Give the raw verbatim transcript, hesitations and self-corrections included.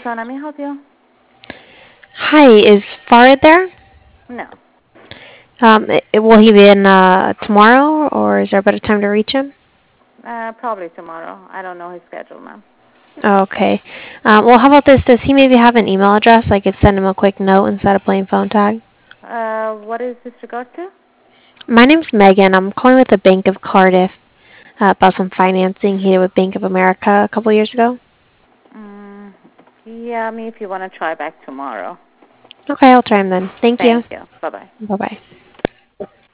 Tucson. Let me help you. Hi, is Farid there? No. Um, i- will he be in uh, tomorrow, or is there a better time to reach him? Uh, probably tomorrow. I don't know his schedule, ma'am. Okay. Um, well, how about this? Does he maybe have an email address? I could send him a quick note instead of playing phone tag. Uh, what is this regard to? My name's Megan. I'm calling with the Bank of Cardiff uh, about some financing he did with Bank of America a couple years ago. Mm, yeah, I mean, if you want to try back tomorrow. Okay, I'll try him then. Thank you. Thank you. Bye-bye. Bye bye.